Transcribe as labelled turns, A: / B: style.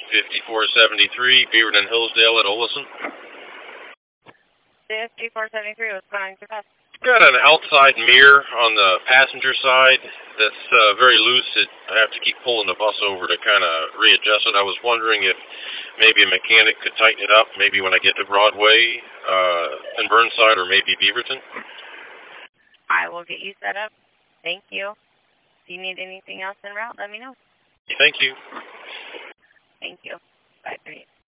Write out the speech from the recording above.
A: 5473, Beaverton Hillsdale at Olison.
B: 5473 was going to pass.
A: Got an outside mirror on the passenger side that's very loose. I have to keep pulling the bus over to kind of readjust it. I was wondering if maybe a mechanic could tighten it up, maybe when I get to Broadway in Burnside or maybe Beaverton.
B: I will get you set up. Thank you. If you need anything else en route, let me know.
A: Thank you.
B: Thank you. Bye.